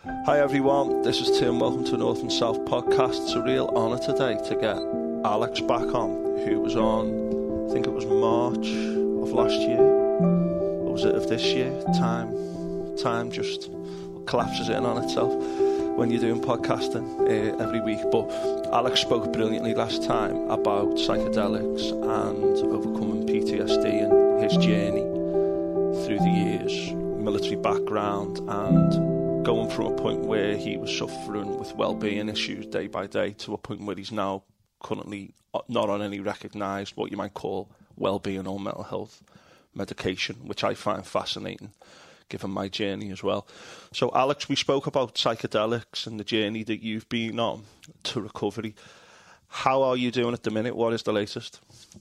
Hi everyone, this is Tim. Welcome to North and South Podcast. It's a real honour today to get Alex back on, who was on, I think it was March of last year, or was it of this year? Time just collapses in on itself when you're doing podcasting every week. But Alex spoke brilliantly last time about psychedelics and overcoming PTSD and his journey through the years, military background, and going from a point where he was suffering with well-being issues day by day to a point where he's now currently not on any recognised, what you might call, well-being or mental health medication, which I find fascinating, given my journey as well. So, Alex, we spoke about psychedelics and the journey that you've been on to recovery. How are you doing at the minute? What is the latest?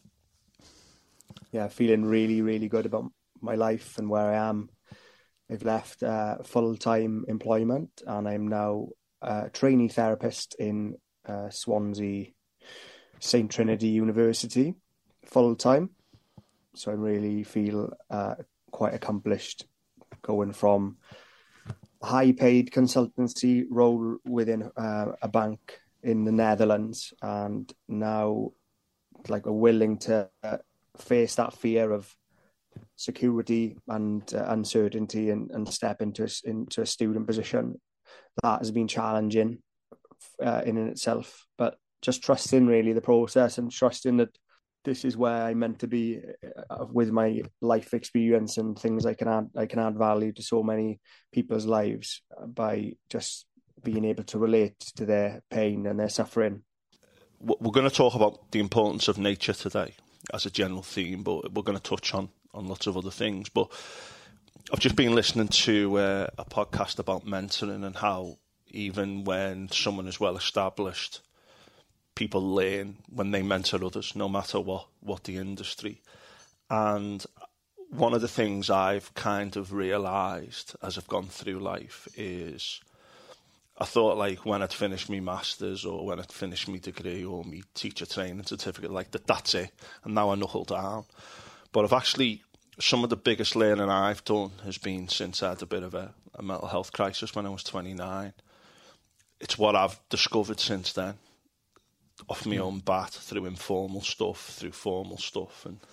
Yeah, feeling really, really good about my life and where I am. I've left full-time employment and I'm now a trainee therapist in Swansea St Trinity University, full-time. So I really feel quite accomplished going from a high-paid consultancy role within a bank in the Netherlands, and now like willing to face that fear of security and uncertainty and step into a student position. That has been challenging in itself, but just trusting really the process and trusting that this is where I'm meant to be with my life experience and things I can add value to so many people's lives by just being able to relate to their pain and their suffering. We're going to talk about the importance of nature today as a general theme, but we're going to touch on lots of other things. But I've just been listening to a podcast about mentoring and how even when someone is well established, people learn when they mentor others, no matter what the industry. And one of the things I've kind of realised as I've gone through life is I thought, like, when I'd finished my master's or when I'd finished my degree or my teacher training certificate, like that's it, and now I knuckle down. But I've actually, some of the biggest learning I've done has been since I had a bit of a mental health crisis when I was 29. It's what I've discovered since then, off my own bat, through informal stuff, through formal stuff. And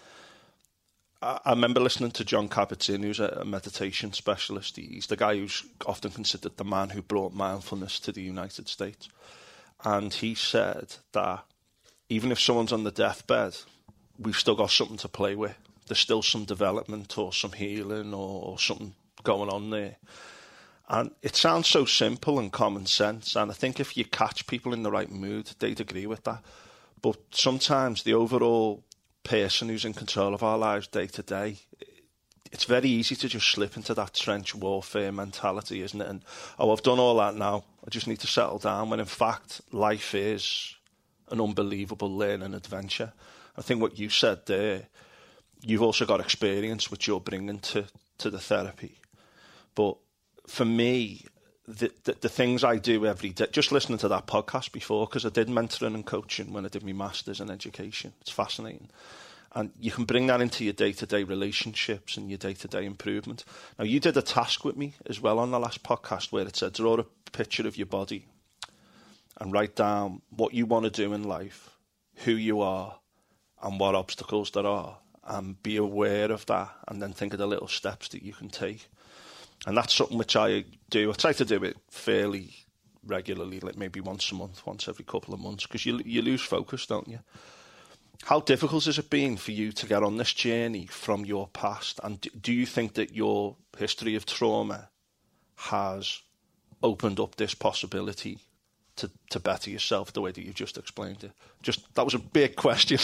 I remember listening to John Kabat-Zinn, who's a meditation specialist. He's the guy who's often considered the man who brought mindfulness to the United States. And he said that even if someone's on the deathbed, we've still got something to play with. There's still some development or some healing or something going on there. And it sounds so simple and common sense. And I think if you catch people in the right mood, they'd agree with that. But sometimes the overall person who's in control of our lives day to day, it's very easy to just slip into that trench warfare mentality, isn't it? And, I've done all that now, I just need to settle down, when in fact life is an unbelievable learning adventure. I think what you said there, you've also got experience which you're bringing to the therapy. But for me, the things I do every day, just listening to that podcast before, because I did mentoring and coaching when I did my master's in education. It's fascinating. And you can bring that into your day-to-day relationships and your day-to-day improvement. Now, you did a task with me as well on the last podcast where it said, draw a picture of your body and write down what you want to do in life, who you are, and what obstacles there are, and be aware of that, and then think of the little steps that you can take. And that's something which I do. I try to do it fairly regularly, like maybe once a month, once every couple of months, because you lose focus, don't you? How difficult has it been for you to get on this journey from your past? And do you think that your history of trauma has opened up this possibility to better yourself the way that you've just explained it? That was a big question.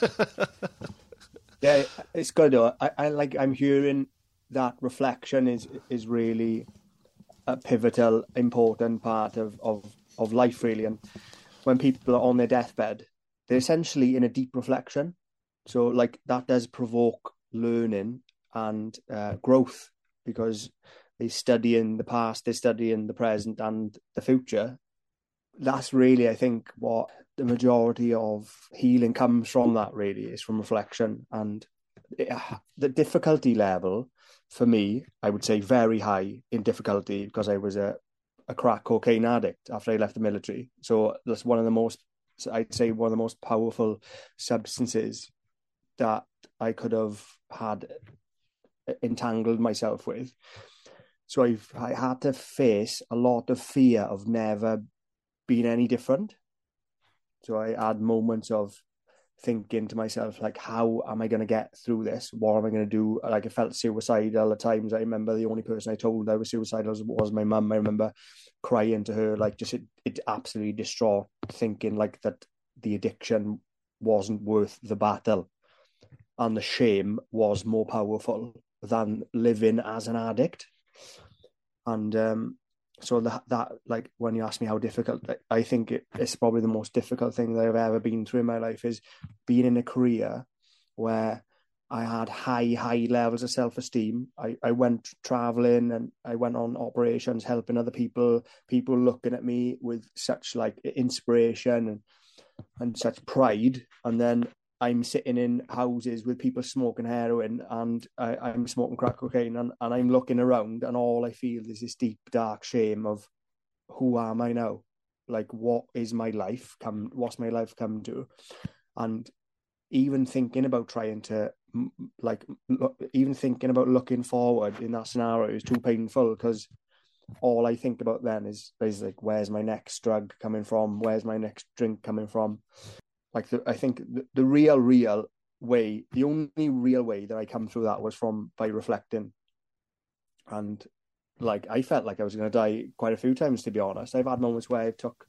Yeah, it's good though. I'm hearing that reflection is really a pivotal, important part of life, really. And when people are on their deathbed, they're essentially in a deep reflection. So like that does provoke learning and growth, because they study in the past, they study in the present and the future. That's really, I think, what the majority of healing comes from, that really is from reflection. And the difficulty level for me, I would say very high in difficulty, because I was a a crack cocaine addict after I left the military. So that's I'd say one of the most powerful substances that I could have had entangled myself with. So I had to face a lot of fear of never being any different. So I had moments of thinking to myself, like, how am I going to get through this? What am I going to do? Like, I felt suicidal at times. I remember the only person I told I was suicidal was my mum. I remember crying to her, like, just it absolutely distraught, thinking like that the addiction wasn't worth the battle, and the shame was more powerful than living as an addict. And so that like, when you ask me how difficult, I think it's probably the most difficult thing that I've ever been through in my life, is being in a career where I had high levels of self-esteem. I went traveling and I went on operations, helping other people looking at me with such like inspiration and such pride. And then I'm sitting in houses with people smoking heroin, and I'm smoking crack cocaine, and I'm looking around, and all I feel is this deep, dark shame of, who am I now? Like, what is my life what's my life come to? And even thinking about trying to, even thinking about looking forward in that scenario is too painful, because all I think about then is like, where's my next drug coming from? Where's my next drink coming from? Like, I think the real way, the only real way that I come through that was by reflecting. And like, I felt like I was going to die quite a few times, to be honest. I've had moments where I took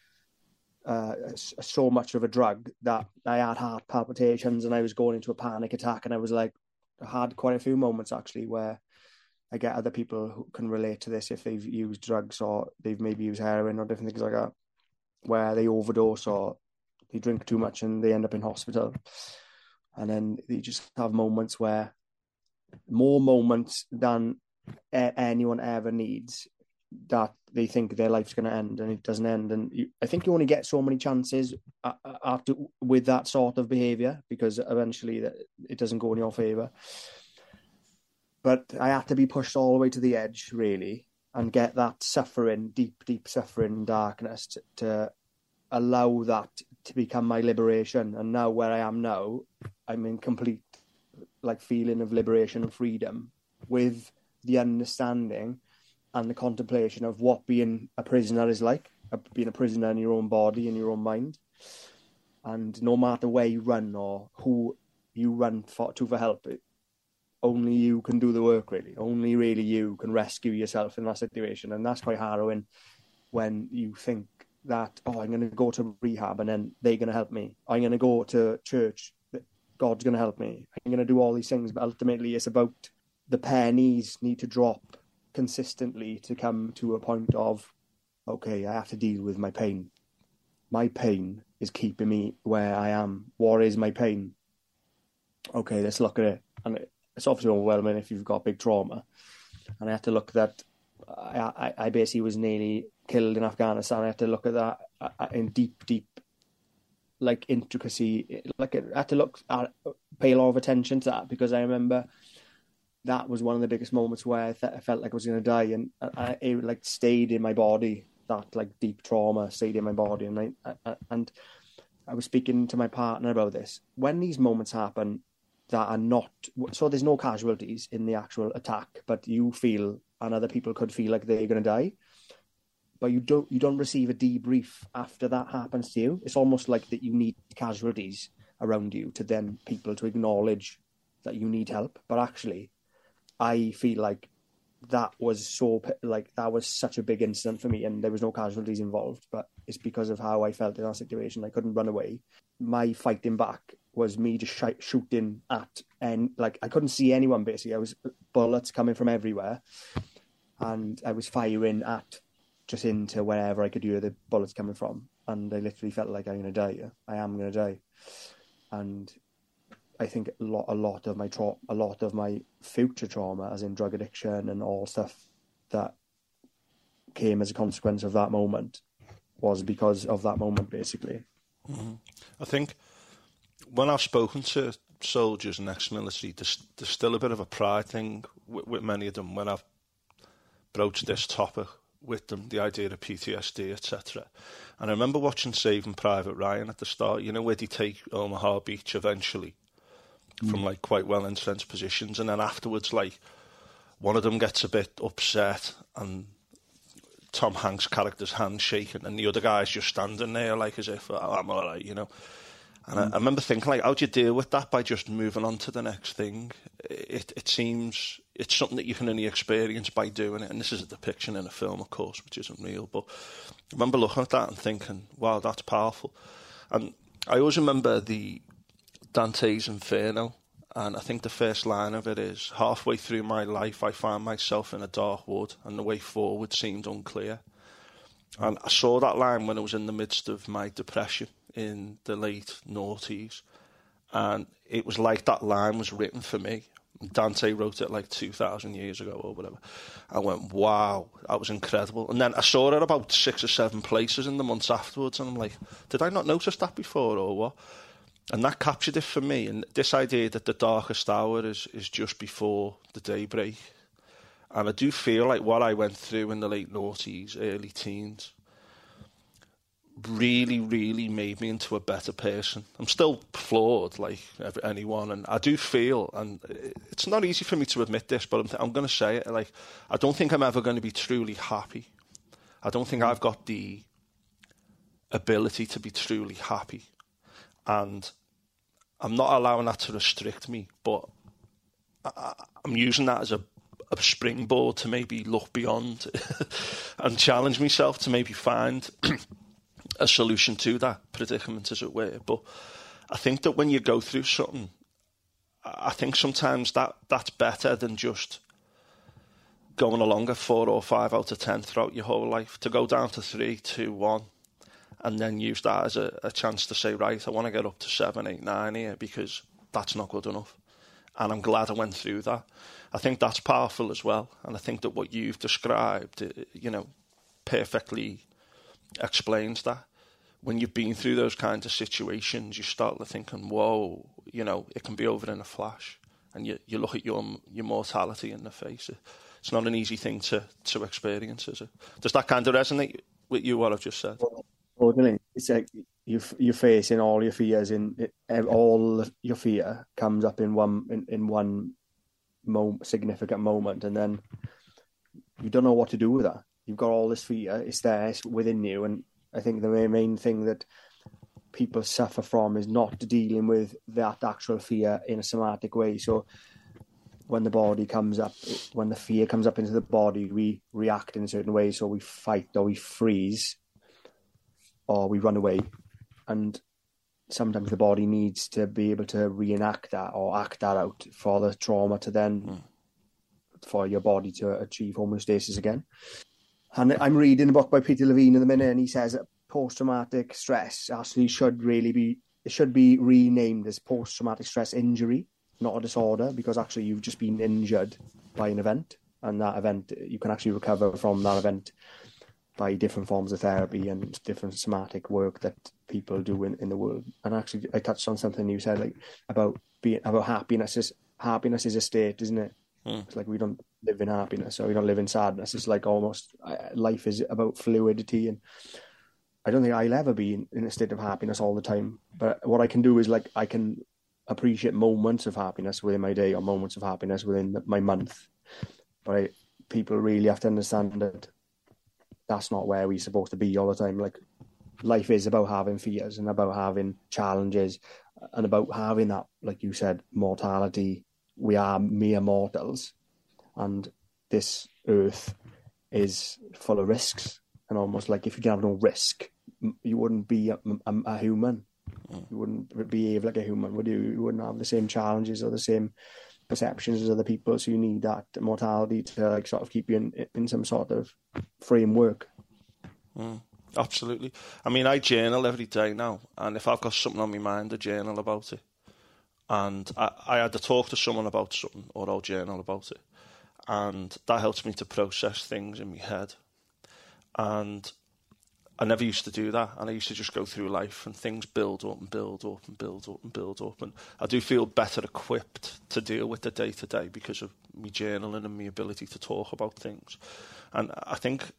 so much of a drug that I had heart palpitations and I was going into a panic attack. And I was like, I had quite a few moments actually where I get other people who can relate to this if they've used drugs or they've maybe used heroin or different things like that, where they overdose or they drink too much and they end up in hospital. And then they just have moments where, more moments than anyone ever needs, that they think their life's going to end and it doesn't end. And I think you only get so many chances with that sort of behavior, because eventually it doesn't go in your favor. But I had to be pushed all the way to the edge, really, and get that suffering, deep suffering, darkness to allow that to become my liberation. And now, where I am now, I'm in complete like feeling of liberation and freedom, with the understanding and the contemplation of what being a prisoner is like, being a prisoner in your own body and your own mind. And no matter where you run or who you run for help, only you can do the work, really. Only really you can rescue yourself in that situation. And that's quite harrowing, when you think that, I'm going to go to rehab and then they're going to help me. I'm going to go to church, God's going to help me. I'm going to do all these things. But ultimately, it's about the pennies need to drop consistently to come to a point of, okay, I have to deal with my pain. My pain is keeping me where I am. What is my pain? Okay, let's look at it. And it's obviously overwhelming if you've got big trauma. And I had to look at that. I basically was nearly killed in Afghanistan. I had to look at that in deep, like, intricacy. Like, I had to pay a lot of attention to that, because I remember that was one of the biggest moments where I felt like I was going to die, and it like stayed in my body. That like deep trauma stayed in my body, and I was speaking to my partner about this. When these moments happen that are not, so there's no casualties in the actual attack, but you feel, and other people could feel like they're going to die, but you don't receive a debrief after that happens to you. It's almost like that you need casualties around you to then people to acknowledge that you need help. But actually, I feel like that was such a big incident for me, and there was no casualties involved, but it's because of how I felt in that situation. I couldn't run away. My fighting back was me just shooting at, and like, I couldn't see anyone, basically. I was bullets coming from everywhere, and I was firing at just into wherever I could hear the bullets coming from, and I literally felt like I'm going to die. I am going to die. And I think a lot of my future trauma, as in drug addiction and all stuff that came as a consequence of that moment, was because of that moment, basically. Mm-hmm. I think when I've spoken to soldiers and ex-military, there's still a bit of a pride thing with many of them when I've broached this topic with them, the idea of PTSD, etc. And I remember watching Saving Private Ryan at the start, you know, where they take Omaha Beach eventually from like quite well entrenched positions, and then afterwards, like, one of them gets a bit upset and Tom Hanks' character's hand shaking, and the other guy's just standing there like as if, oh, I'm all right, you know. And I remember thinking, like, how do you deal with that by just moving on to the next thing? It seems it's something that you can only experience by doing it. And this is a depiction in a film, of course, which isn't real. But I remember looking at that and thinking, wow, that's powerful. And I always remember the Dante's Inferno. And I think the first line of it is, halfway through my life, I found myself in a dark wood and the way forward seemed unclear. And I saw that line when I was in the midst of my depression in the late noughties. And it was like that line was written for me. Dante wrote it like 2,000 years ago or whatever. I went, wow, that was incredible. And then I saw it about 6 or 7 places in the months afterwards. And I'm like, did I not notice that before or what? And that captured it for me. And this idea that the darkest hour is just before the daybreak. And I do feel like what I went through in the late noughties, early teens, really, really made me into a better person. I'm still flawed, like anyone, and I do feel, and it's not easy for me to admit this, but I'm going to say it, like, I don't think I'm ever going to be truly happy. I don't think I've got the ability to be truly happy. And I'm not allowing that to restrict me, but I'm using that as a springboard to maybe look beyond and challenge myself to maybe find a solution to that predicament, as it were. But I think that when you go through something, I think sometimes that's better than just going along at 4 or 5 out of 10 throughout your whole life. To go down to 3, 2, 1, and then use that as a chance to say, right, I want to get up to 7, 8, 9 here, because that's not good enough. And I'm glad I went through that. I think that's powerful as well. And I think that what you've described, you know, perfectly explains that. When you've been through those kinds of situations, you start thinking, whoa, you know, it can be over in a flash. And you look at your mortality in the face. It's not an easy thing to experience, is it? Does that kind of resonate with you, what I've just said? Totally. It's like you're facing all your fears, all your fear comes up in one significant moment, and then you don't know what to do with that. You've got all this fear, it's there, it's within you, and I think the main thing that people suffer from is not dealing with that actual fear in a somatic way. So when the body comes up, when the fear comes up into the body, we react in a certain way. So we fight, or we freeze, or we run away. And sometimes the body needs to be able to reenact that or act that out for the trauma to then, for your body to achieve homeostasis again. And I'm reading a book by Peter Levine in the minute, and he says that post-traumatic stress actually should be renamed as post-traumatic stress injury, not a disorder, because actually you've just been injured by an event, and that event, you can actually recover from that event by different forms of therapy and different somatic work that people do in the world. And actually, I touched on something you said, like about happiness. Happiness is a state, isn't it? It's like we don't live in happiness, or we don't live in sadness. It's like almost life is about fluidity, and I don't think I'll ever be in a state of happiness all the time. But what I can do is, like, I can appreciate moments of happiness within my day, or moments of happiness within my month. But people really have to understand that that's not where we're supposed to be all the time. Like, life is about having fears and about having challenges and about having that, like you said, mortality. We are mere mortals, and this earth is full of risks. And almost like if you didn't have no risk, you wouldn't be a human. You wouldn't behave like a human, would you? You wouldn't have the same challenges or the same perceptions as other people. So you need that mortality to, like, sort of keep you in some sort of framework. Absolutely. I mean, I journal every day now, and if I've got something on my mind, I journal about it. And I had to talk to someone about something, or I'll journal about it. And that helps me to process things in my head. And I never used to do that. And I used to just go through life, and things build up and build up and build up and build up. And I do feel better equipped to deal with the day-to-day because of me journaling and my ability to talk about things. And I think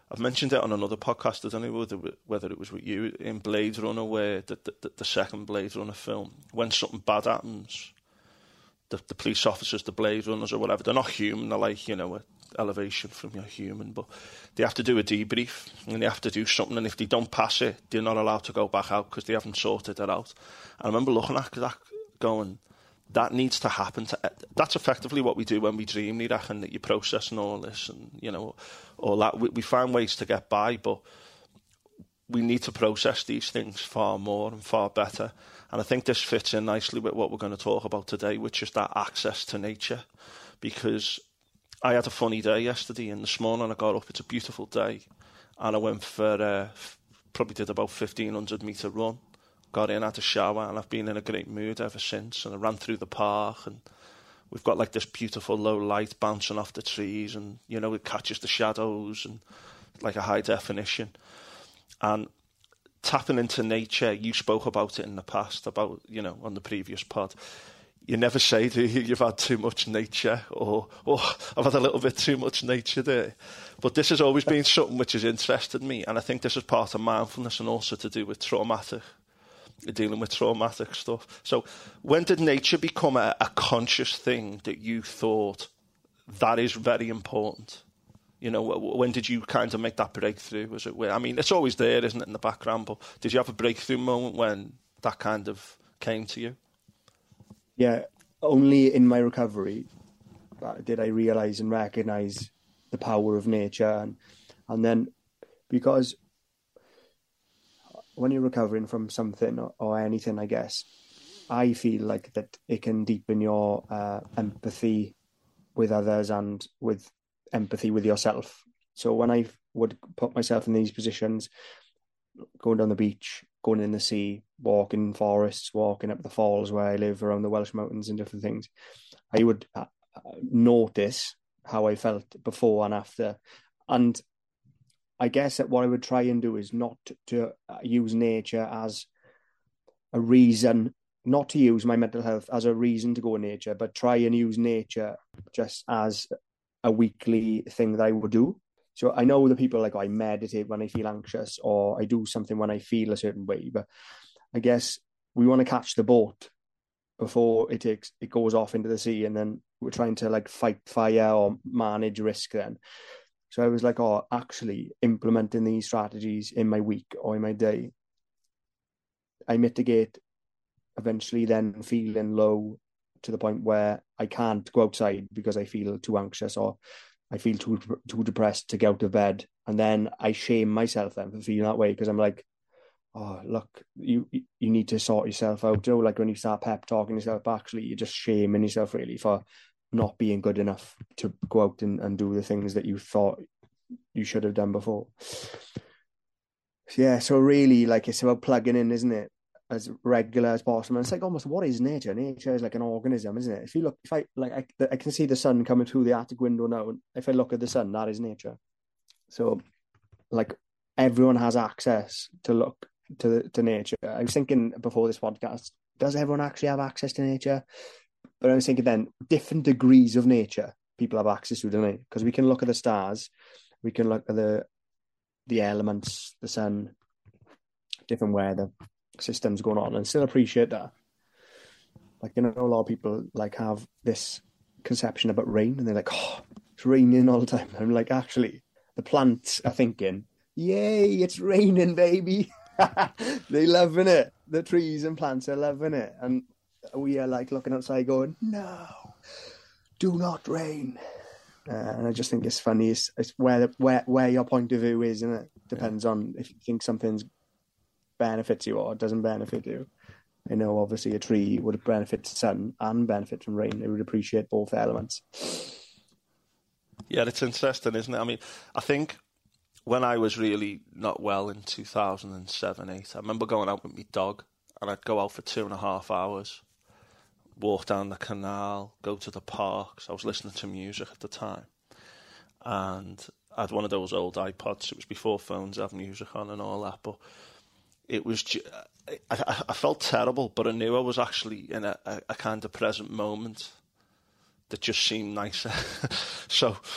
I've mentioned it on another podcast, I don't know whether it was with you, in Blade Runner, where the second Blade Runner film, when something bad happens, the police officers, the Blade Runners or whatever, they're not human, they're like, an elevation from your human, but they have to do a debrief and they have to do something, and if they don't pass it, they're not allowed to go back out because they haven't sorted it out. And I remember looking at that going, that needs to happen. That's effectively what we do when we dream, Ní Rachán, and that you're processing all this and, all that. We find ways to get by, but we need to process these things far more and far better. And I think this fits in nicely with what we're going to talk about today, which is that access to nature. Because I had a funny day yesterday, and this morning I got up, it's a beautiful day, and I went for, probably did about 1,500 metre run. Got in, had a shower, and I've been in a great mood ever since. And I ran through the park, and we've got like this beautiful low light bouncing off the trees, and it catches the shadows and like a high definition. And tapping into nature, you spoke about it in the past, about on the previous pod. You never say, do you, you've had too much nature, or I've had a little bit too much nature there. But this has always been something which has interested me, and I think this is part of mindfulness and also to do with dealing with traumatic stuff. So when did nature become a conscious thing that you thought that is very important? When did you kind of make that breakthrough? Was it where, it's always there, isn't it, in the background, but did you have a breakthrough moment when that kind of came to you? Yeah, only in my recovery did I realise and recognise the power of nature. And then, because when you're recovering from something or anything, I guess, I feel like that it can deepen your empathy with others and with empathy with yourself. So when I would put myself in these positions, going down the beach, going in the sea, walking in forests, walking up the falls where I live around the Welsh mountains and different things, I would notice how I felt before and after. And I guess that what I would try and do is not to use nature as a reason, not to use my mental health as a reason to go in nature, but try and use nature just as a weekly thing that I would do. So I know the people like, I meditate when I feel anxious, or I do something when I feel a certain way, but I guess we want to catch the boat before it goes off into the sea, and then we're trying to like fight fire or manage risk then. So I was like, actually implementing these strategies in my week or in my day, I mitigate eventually then feeling low to the point where I can't go outside because I feel too anxious or I feel too depressed to get out of bed. And then I shame myself then for feeling that way, because I'm like, oh, look, you need to sort yourself out. Like when you start pep talking yourself, actually you're just shaming yourself really for not being good enough to go out and do the things that you thought you should have done before. Yeah, so really, like, it's about plugging in, isn't it, as regular as possible. And it's like almost, what is nature? Nature is like an organism, isn't it? I can see the sun coming through the attic window now, and if I look at the sun, that is nature. So, like, everyone has access to look to nature. I was thinking before this podcast, does everyone actually have access to nature? But I was thinking then, different degrees of nature people have access to, don't they? Because we can look at the stars, we can look at the elements, the sun, different weather systems going on, and still appreciate that. Like, a lot of people like have this conception about rain, and they're like, oh, it's raining all the time. And I'm like, actually, the plants are thinking, yay, it's raining, baby. They're loving it. The trees and plants are loving it. And we are like looking outside going, no, do not rain. And I just think it's funny. It's where your point of view is, isn't it? Depends on if you think something's benefits you or doesn't benefit you. I know obviously a tree would benefit the sun and benefit from rain. It would appreciate both elements. Yeah, it's interesting, isn't it? I think when I was really not well in 2007-8, I remember going out with my dog, and I'd go out for 2.5 hours, walk down the canal, go to the parks. I was listening to music at the time, and I had one of those old iPods. It was before phones had music on and all that, but it was I felt terrible, but I knew I was actually in a kind of present moment that just seemed nicer. So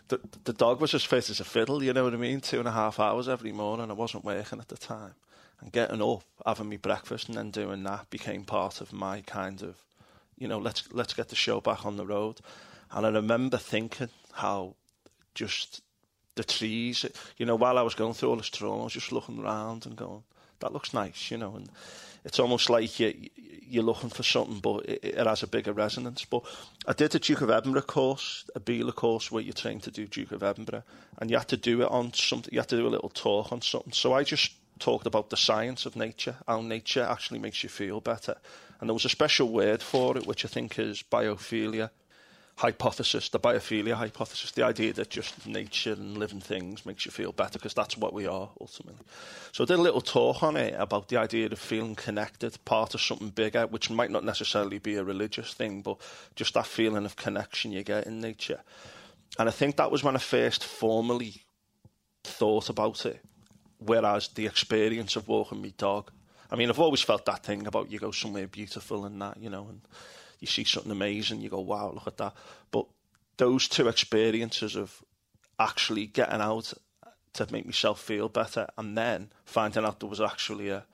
the dog was as fit as a fiddle, you know what I mean? 2.5 hours every morning. I wasn't working at the time. And getting up, having me breakfast and then doing that became part of my kind of, let's get the show back on the road. And I remember thinking how just the trees, while I was going through all this trauma, I was just looking around and going, that looks nice, and it's almost like you're looking for something, but it has a bigger resonance. But I did a Duke of Edinburgh course, a BELA course, where you're trained to do Duke of Edinburgh, and you had to do it on something, you had to do a little talk on something. So I just talked about the science of nature, how nature actually makes you feel better. And there was a special word for it, which I think is biophilia hypothesis, the biophilia hypothesis, the idea that just nature and living things makes you feel better, because that's what we are, ultimately. So I did a little talk on it about the idea of feeling connected, part of something bigger, which might not necessarily be a religious thing, but just that feeling of connection you get in nature. And I think that was when I first formally thought about it, whereas the experience of walking my dog, I mean, I've always felt that thing about you go somewhere beautiful and that, and you see something amazing, you go, wow, look at that. But those two experiences of actually getting out to make myself feel better, and then finding out there was actually a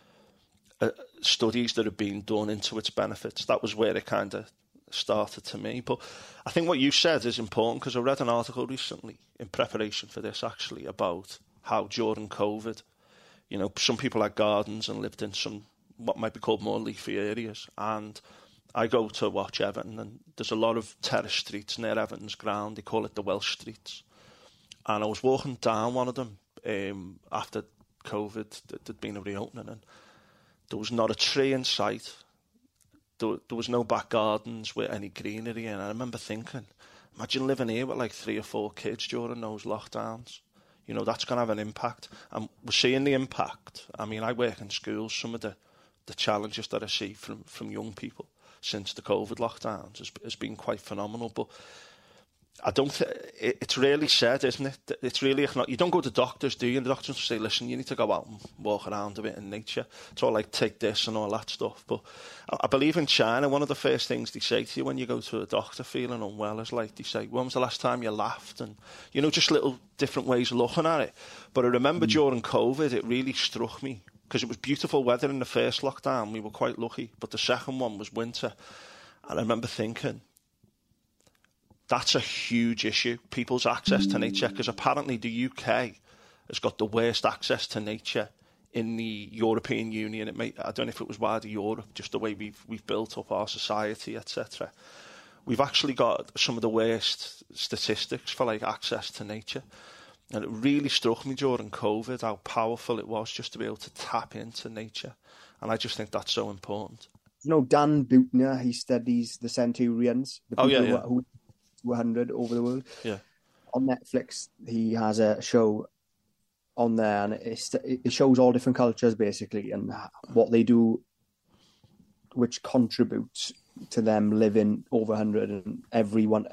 studies that had been done into its benefits, that was where it kind of started to me. But I think what you said is important, because I read an article recently in preparation for this, actually, about how during COVID, some people had gardens and lived in some what might be called more leafy areas, and I go to watch Everton, and there's a lot of terrace streets near Everton's ground. They call it the Welsh Streets. And I was walking down one of them after COVID, there'd been a reopening, and there was not a tree in sight. There was no back gardens with any greenery. And I remember thinking, imagine living here with like 3 or 4 kids during those lockdowns. That's going to have an impact. And we're seeing the impact. I mean, I work in schools. Some of the challenges that I see from young people since the COVID lockdowns has been quite phenomenal. But I don't think it's really said, isn't it? It's really not. You don't go to doctors, do you? And the doctors say, listen, you need to go out and walk around a bit in nature. It's all like take this and all that stuff. But I believe in China, one of the first things they say to you when you go to a doctor feeling unwell is like, they say, when was the last time you laughed? And, just little different ways of looking at it. But I remember during COVID, it really struck me, because it was beautiful weather in the first lockdown. We were quite lucky. But the second one was winter. And I remember thinking, that's a huge issue, people's access to nature, because apparently the UK has got the worst access to nature in the European Union. I don't know if it was wider Europe, just the way we've built up our society, etc. We've actually got some of the worst statistics for like access to nature. And it really struck me during COVID how powerful it was just to be able to tap into nature. And I just think that's so important. Dan Buettner, he studies the centurions, the people who 200 over the world. Yeah. On Netflix, he has a show on there, and it shows all different cultures, basically, and what they do, which contributes to them living over 100, and everyone...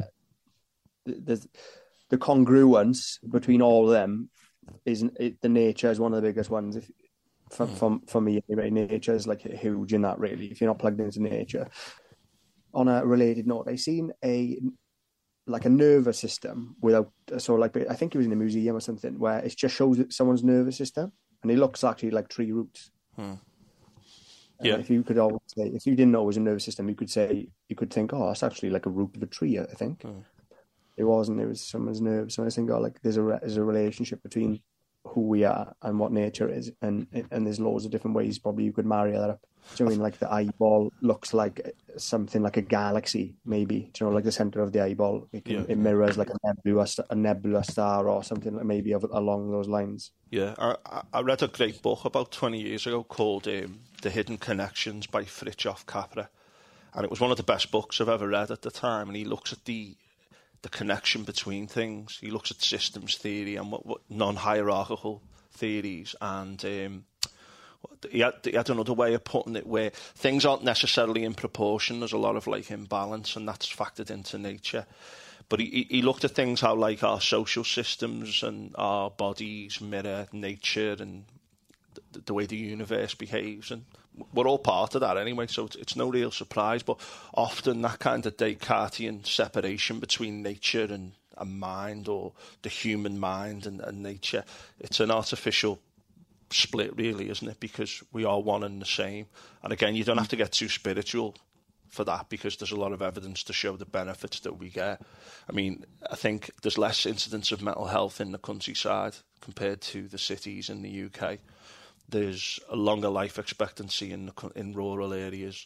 The congruence between all of them the nature is one of the biggest ones. For me, anyway, nature is like huge in that, really. If you're not plugged into nature. On a related note, I seen a nervous system without. So, like, I think it was in a museum or something where it just shows someone's nervous system, and it looks actually like tree roots. Yeah. If you could always say, if you didn't know it was a nervous system, you could think, oh, that's actually like a root of a tree. I think. It wasn't. It was someone's nerves. So I think, there's a relationship between who we are and what nature is, and there's loads of different ways probably you could marry that up. Do you know what I mean? Like the eyeball looks like something like a galaxy, maybe. Do you know, like the center of the eyeball, it mirrors like a nebula star or something, maybe along those lines. Yeah, I read a great book about 20 years ago called The Hidden Connections by Fritjof Capra, and it was one of the best books I've ever read at the time. And he looks at the connection between things. He looks at systems theory and what non-hierarchical theories, and he had another way of putting it where things aren't necessarily in proportion. There's a lot of like imbalance, and that's factored into nature. But he looked at things how like our social systems and our bodies mirror nature and the way the universe behaves, and we're all part of that anyway, so it's no real surprise. But often that kind of Descartesian separation between nature and a mind, or the human mind and nature. It's an artificial split, really, isn't it? Because we are one and the same. And again, you don't have to get too spiritual for that, because there's a lot of evidence to show the benefits that we get. I mean, I think there's less incidence of mental health in the countryside compared to the cities in the UK. There's a longer life expectancy in rural areas,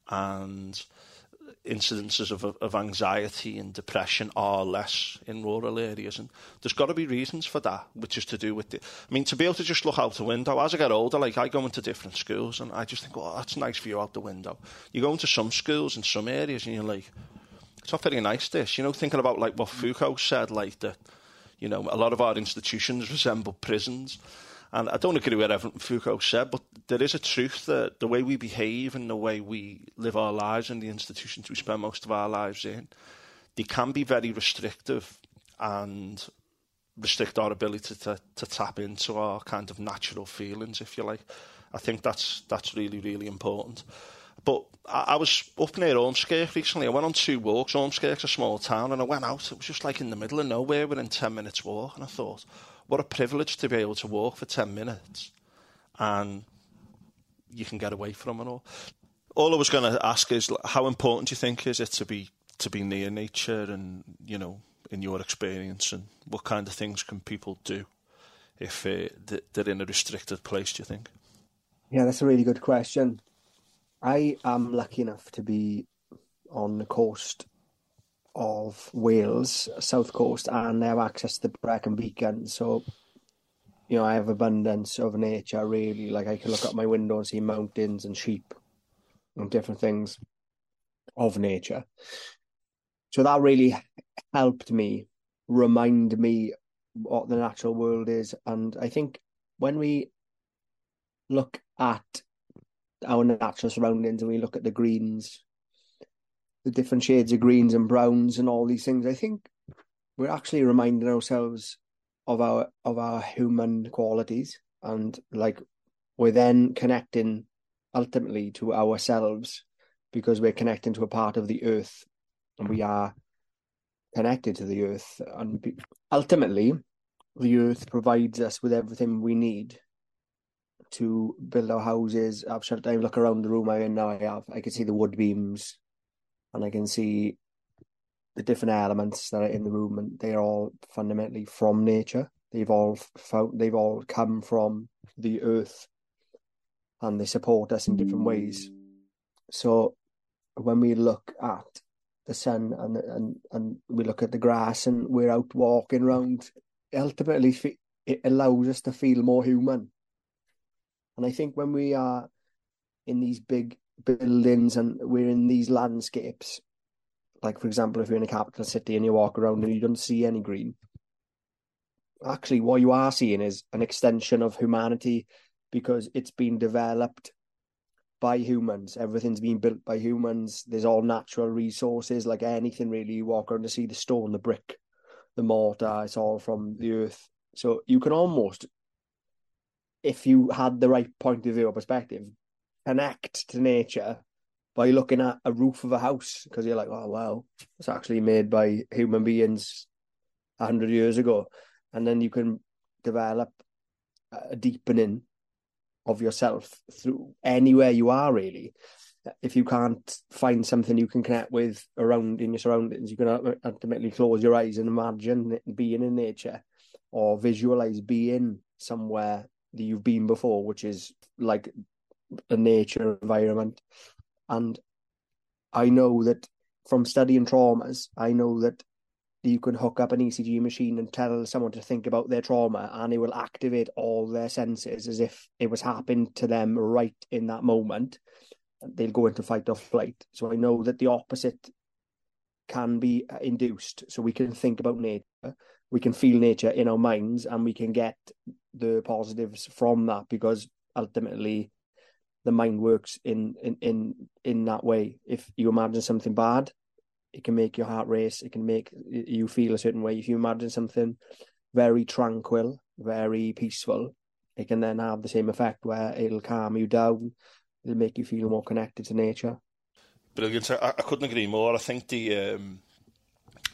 and incidences of anxiety and depression are less in rural areas, and there's got to be reasons for that, which is to do with to be able to just look out the window. As I get older, like, I go into different schools and I just think, oh, that's a nice view out the window. You go into some schools in some areas and you're like, it's not very nice, this, thinking about like what Foucault said, like that, a lot of our institutions resemble prisons. And I don't agree with everything Foucault said, but there is a truth that the way we behave and the way we live our lives in the institutions we spend most of our lives in, they can be very restrictive and restrict our ability to tap into our kind of natural feelings, if you like. I think that's really, really important. But I was up near Ormskirk recently. I went on 2 walks. Ormskirk's a small town, and I went out. It was just like in the middle of nowhere within 10 minutes walk, and I thought, what a privilege to be able to walk for 10 minutes and you can get away from it all. All I was going to ask is, how important do you think is it to be near nature, and, in your experience, and what kind of things can people do if they're in a restricted place, do you think? Yeah, that's a really good question. I am lucky enough to be on the coast of Wales, south coast, and I have access to the Brecon Beacon. So, I have abundance of nature, really. Like, I can look out my window and see mountains and sheep and different things of nature. So that really helped me remind me what the natural world is. And I think when we look at our natural surroundings and we look at the greens, the different shades of greens and browns and all these things, I think we're actually reminding ourselves of our human qualities, and like, we're then connecting ultimately to ourselves, because we're connecting to a part of the earth, and we are connected to the earth, and ultimately the earth provides us with everything we need to build our houses. I look around the room I'm in now, I can see the wood beams, and I can see the different elements that are in the room, and they're all fundamentally from nature. They've all come from the earth, and they support us in different ways. So when we look at the sun and we look at the grass and we're out walking around, ultimately it allows us to feel more human. And I think when we are in these big buildings and we're in these landscapes, like, for example, if you're in a capital city and you walk around and you don't see any green, actually what you are seeing is an extension of humanity, because it's been developed by humans. Everything's been built by humans. There's all natural resources, like anything really. You walk around to see the stone, the brick, the mortar, it's all from the earth. So you can almost, if you had the right point of view or perspective, connect to nature by looking at a roof of a house, because you're like, oh, wow, it's actually made by human beings 100 years ago. And then you can develop a deepening of yourself through anywhere you are, really. If you can't find something you can connect with around in your surroundings, you can ultimately close your eyes and imagine being in nature, or visualize being somewhere that you've been before, which is like a nature environment. And I know that from studying traumas, I know that you can hook up an ECG machine and tell someone to think about their trauma, and it will activate all their senses as if it was happening to them right in that moment. They'll go into fight or flight. So I know that the opposite can be induced. So we can think about nature, we can feel nature in our minds, and we can get the positives from that, because ultimately the mind works in that way. If you imagine something bad, it can make your heart race, it can make you feel a certain way. If you imagine something very tranquil, very peaceful, it can then have the same effect, where it'll calm you down, it'll make you feel more connected to nature. Brilliant. I couldn't agree more. I think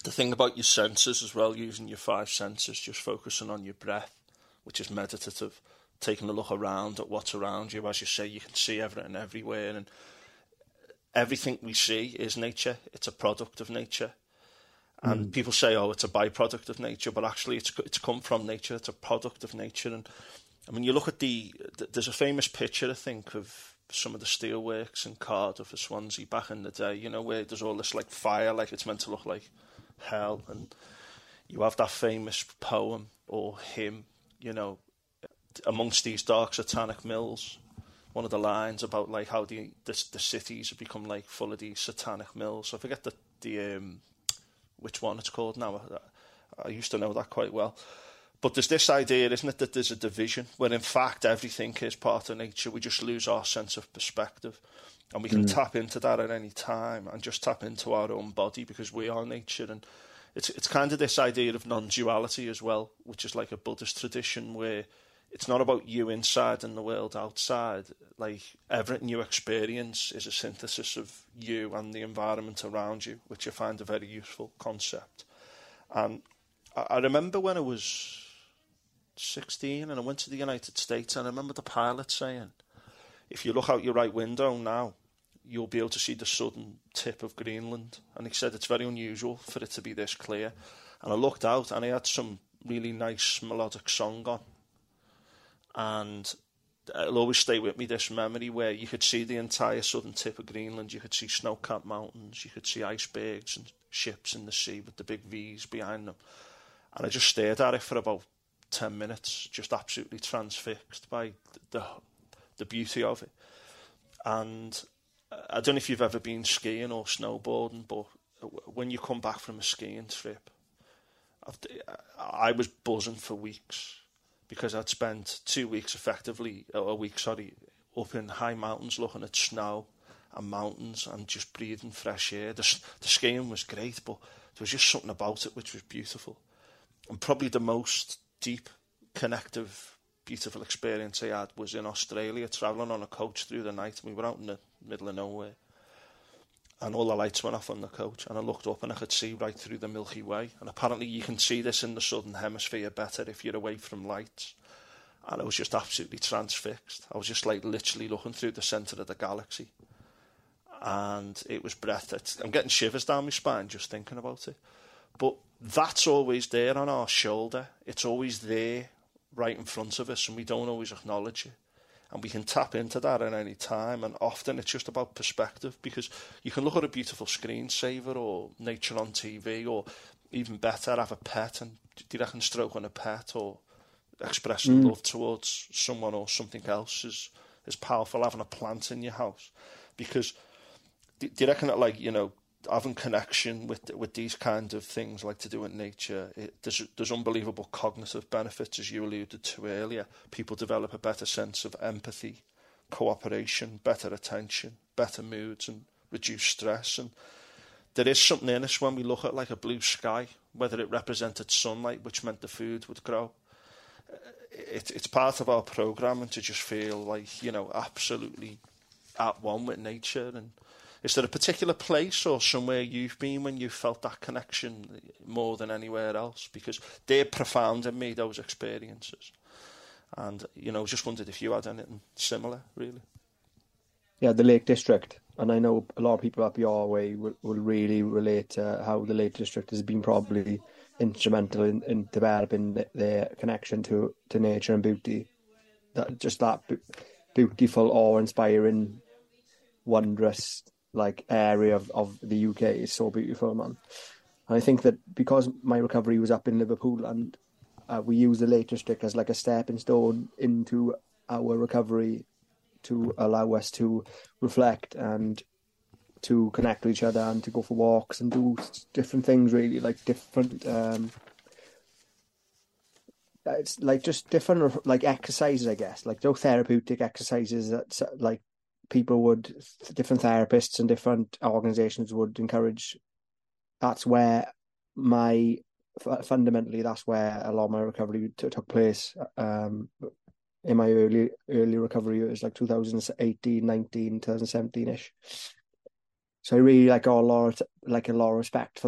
The thing about your senses as well, using your five senses, just focusing on your breath, which is meditative, taking a look around at what's around you. As you say, you can see everything everywhere, and everything we see is nature. It's a product of nature. And people say, oh, it's a byproduct of nature, but actually it's come from nature. It's a product of nature. And I mean, you look at there's a famous picture, I think, of some of the steelworks in Cardiff or Swansea back in the day, you know, where there's all this like fire, like it's meant to look like hell. And you have that famous poem or hymn, you know, amongst these dark satanic mills. One of the lines about like how the cities have become like full of these satanic mills. I forget the which one it's called now. I used to know that quite well. But there's this idea, isn't it, that there's a division where in fact everything is part of nature. We just lose our sense of perspective. And we can tap into that at any time and just tap into our own body because we are nature. And it's kind of this idea of non-duality as well, which is like a Buddhist tradition where it's not about you inside and the world outside. Like everything you experience is a synthesis of you and the environment around you, which I find a very useful concept. And I remember when I was 16 and I went to the United States, and I remember the pilot saying, if you look out your right window now, you'll be able to see the southern tip of Greenland. And he said it's very unusual for it to be this clear. And I looked out and he had some really nice melodic song on. And it'll always stay with me, this memory where you could see the entire southern tip of Greenland. You could see snow-capped mountains. You could see icebergs and ships in the sea with the big V's behind them. And I just stared at it for about 10 minutes, just absolutely transfixed by the beauty of it. And I don't know if you've ever been skiing or snowboarding, but when you come back from a skiing trip, I was buzzing for weeks. Because I'd spent 2 weeks up in high mountains looking at snow and mountains and just breathing fresh air. The skiing was great, but there was just something about it which was beautiful. And probably the most deep, connective, beautiful experience I had was in Australia, travelling on a coach through the night. We were out in the middle of nowhere. And all the lights went off on the coach, and I looked up and I could see right through the Milky Way. And apparently you can see this in the southern hemisphere better if you're away from lights. And I was just absolutely transfixed. I was just like literally looking through the centre of the galaxy. And it was breathtaking. I'm getting shivers down my spine just thinking about it. But that's always there on our shoulder. It's always there right in front of us, and we don't always acknowledge it. And we can tap into that at any time. And often it's just about perspective, because you can look at a beautiful screensaver or nature on TV, or even better, have a pet. And do you reckon stroking a pet or expressing love towards someone or something else is powerful, having a plant in your house? Because do you reckon that, like, you know, having connection with these kind of things, like to do with nature, there's unbelievable cognitive benefits, as you alluded to earlier. People develop a better sense of empathy, cooperation, better attention, better moods, and reduced stress. And there is something in us when we look at like a blue sky, whether it represented sunlight, which meant the food would grow. It's part of our programming to just feel like, you know, absolutely at one with nature. And is there a particular place or somewhere you've been when you felt that connection more than anywhere else? Because they're profound in me, those experiences. And, you know, just wondered if you had anything similar, really. Yeah, the Lake District. And I know a lot of people up your way will really relate to how the Lake District has been probably instrumental in developing their connection to nature and beauty. That beautiful, awe-inspiring, wondrous like area of the UK is so beautiful, man. And I think that because my recovery was up in Liverpool, and we use the Lake District as like a stepping stone into our recovery to allow us to reflect and to connect with each other and to go for walks and do different things, really, like different it's like just different like exercises, I guess, like those therapeutic exercises that like different therapists and different organizations would encourage. That's where fundamentally that's where a lot of my recovery took place. In my early recovery years, like 2018, 19, 2017-ish. So I really got a lot of respect for that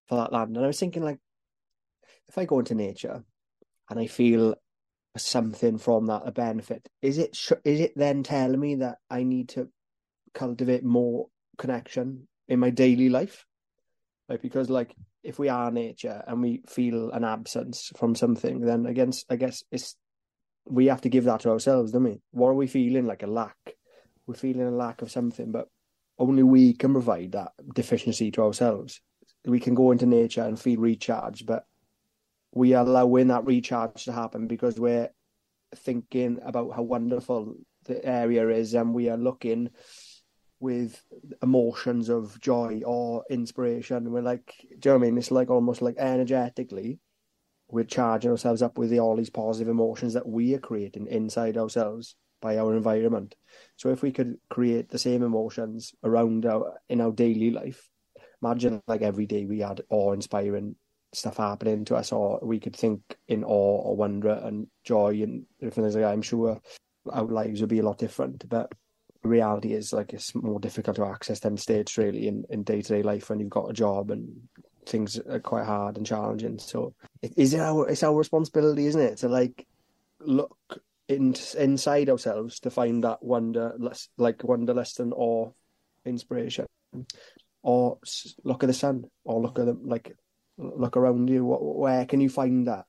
for that land. And I was thinking, like, if I go into nature and I feel something from that, a benefit, is it then telling me that I need to cultivate more connection in my daily life? Like, because like if we are nature and we feel an absence from something, then I guess it's we have to give that to ourselves, don't we? What are we feeling? Like a lack. We're feeling a lack of something, but only we can provide that deficiency to ourselves. We can go into nature and feel recharged, but we are allowing that recharge to happen because we're thinking about how wonderful the area is, and we are looking with emotions of joy or inspiration. We're like, do you know what I mean? It's like almost like energetically, we're charging ourselves up with all these positive emotions that we are creating inside ourselves by our environment. So if we could create the same emotions around in our daily life, imagine like every day we had awe-inspiring stuff happening to us, or we could think in awe or wonder and joy and different things like that. I'm sure our lives would be a lot different, but the reality is like it's more difficult to access them states really in day-to-day life when you've got a job and things are quite hard and challenging. So it's our responsibility, isn't it, to like look inside ourselves to find that wonderlust and awe, inspiration, or look at the sun, or look at look around you. Where can you find that?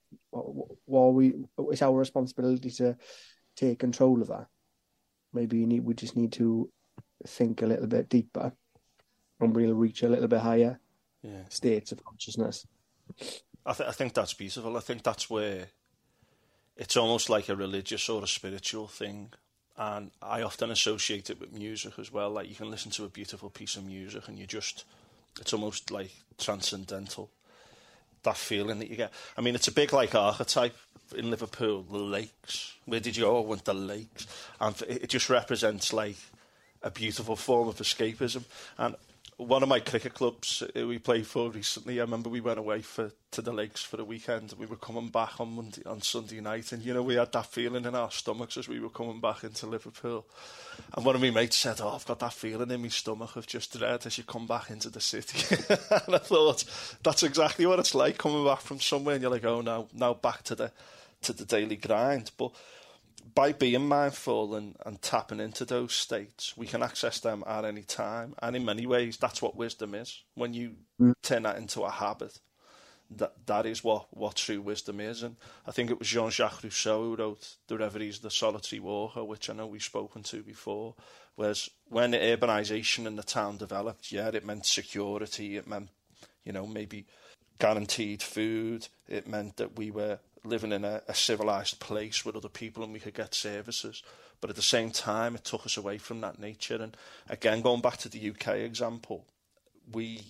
It's our responsibility to take control of that. Maybe we just need to think a little bit deeper, and we'll reach a little bit higher states of consciousness. I think that's beautiful. I think that's where it's almost like a religious or a spiritual thing. And I often associate it with music as well. Like you can listen to a beautiful piece of music and it's almost like transcendental. That feeling that you get. I mean, it's a big like archetype in Liverpool, the lakes. Where did you go? I went to the lakes. And it just represents like a beautiful form of escapism. And one of my cricket clubs we played for recently, I remember we went away to the lakes for the weekend. We were coming back on Sunday night, and we had that feeling in our stomachs as we were coming back into Liverpool. And one of my mates said, "Oh, I've got that feeling in my stomach of just dread as you come back into the city." And I thought that's exactly what it's like coming back from somewhere, and you're like, "Oh, now back to the daily grind." But by being mindful and tapping into those states, we can access them at any time. And in many ways, that's what wisdom is. When you turn that into a habit, that is what true wisdom is. And I think it was Jean-Jacques Rousseau who wrote The Reveries of the Solitary Walker, which I know we've spoken to before. Whereas when the urbanisation in the town developed, it meant security, it meant, maybe guaranteed food, it meant that we were living in a civilised place with other people and we could get services. But at the same time, it took us away from that nature. And again, going back to the UK example, we've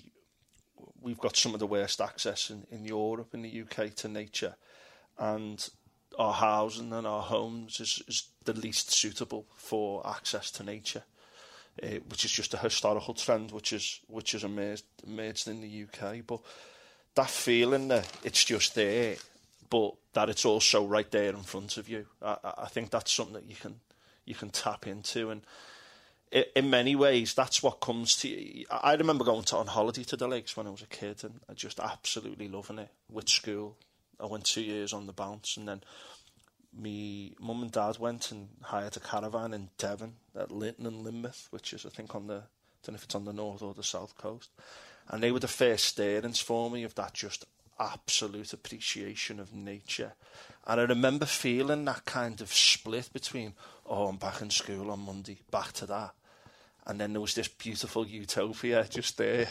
got some of the worst access in Europe and the UK to nature. And our housing and our homes is the least suitable for access to nature, which is just a historical trend which is emerged in the UK. But that feeling that it's just there, but that it's also right there in front of you. I think that's something that you can tap into, and in many ways, that's what comes to you. I remember going on holiday to the lakes when I was a kid, and I just absolutely loving it with school. I went 2 years on the bounce, and then me mum and dad went and hired a caravan in Devon at Lytton and Lynmouth, which is I think I don't know if it's on the north or the south coast, and they were the first stirrings for me of that just absolute appreciation of nature. And I remember feeling that kind of split between, I'm back in school on Monday, back to that, and then there was this beautiful utopia just there.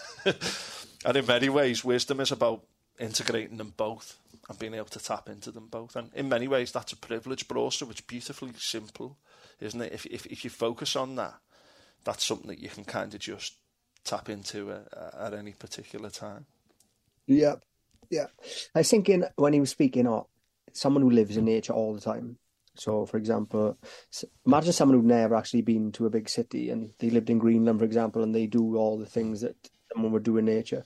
And in many ways, wisdom is about integrating them both and being able to tap into them both. And in many ways, that's a privilege, but also it's beautifully simple, isn't it? If you focus on that, that's something that you can kind of just tap into at any particular time. Yeah. I was thinking when he was speaking, someone who lives in nature all the time. So, for example, imagine someone who'd never actually been to a big city and they lived in Greenland, for example, and they do all the things that someone would do in nature.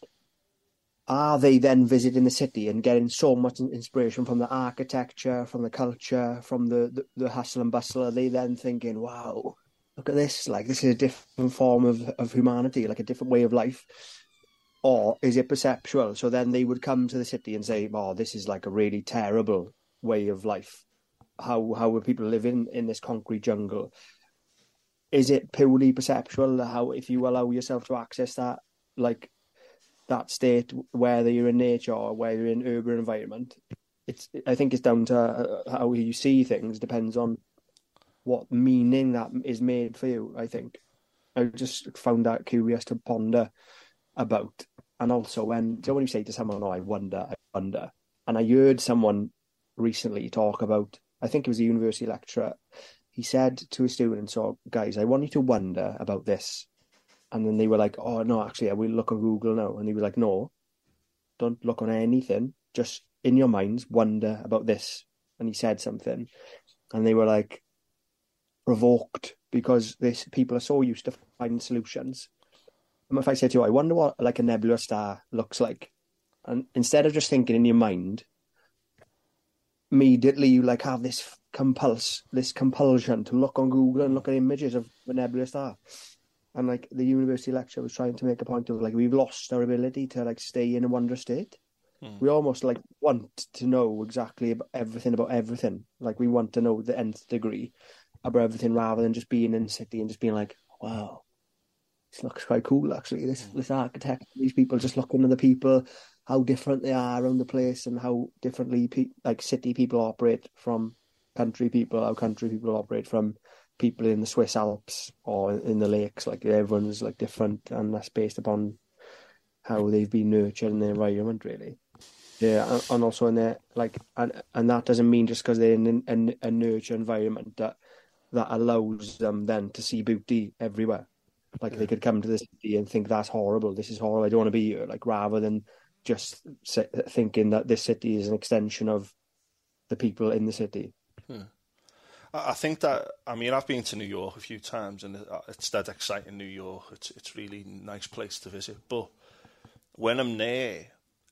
Are they then visiting the city and getting so much inspiration from the architecture, from the culture, from the hustle and bustle? Are they then thinking, wow, look at this, like this is a different form of humanity, like a different way of life? or is it perceptual? So then they would come to the city and say, "Oh, this is like a really terrible way of life. How would people live in this concrete jungle?" Is it purely perceptual? How, if you allow yourself to access that, like that state, whether you're in nature or whether you're in urban environment, I think it's down to how you see things. Depends on what meaning that is made for you. I think I just found that curious to ponder about. And also, when you say to someone, "Oh, I wonder," and I heard someone recently talk about, I think it was a university lecturer. He said to his students, "Oh, guys, I want you to wonder about this." And then they were like, "Oh, no, actually, I will look on Google now." And he was like, "No, don't look on anything. Just in your minds, wonder about this." And he said something. And they were like provoked because people are so used to finding solutions. And if I say to you, "I wonder what like a nebula star looks like," and instead of just thinking in your mind, immediately you like have this compulsion to look on Google and look at images of a nebula star. And like the university lecturer was trying to make a point of like we've lost our ability to like stay in a wonder state. We almost like want to know exactly everything about everything. Like we want to know the nth degree about everything rather than just being in the city and just being like, "Wow, this looks quite cool actually. This architect, these people, just looking at the people, how different they are around the place and how differently like city people operate from country people, how country people operate from people in the Swiss Alps or in the lakes. Like everyone's like different, and that's based upon how they've been nurtured in the environment, really." Yeah, and also in their like, and that doesn't mean just because they're in a nurture environment that allows them then to see beauty everywhere. Like they could come to the city and think that's horrible. This is horrible. I don't want to be here. Like rather than just thinking that this city is an extension of the people in the city. I think that, I mean, I've been to New York a few times, and it's dead exciting, New York. It's really nice place to visit. But when I'm there,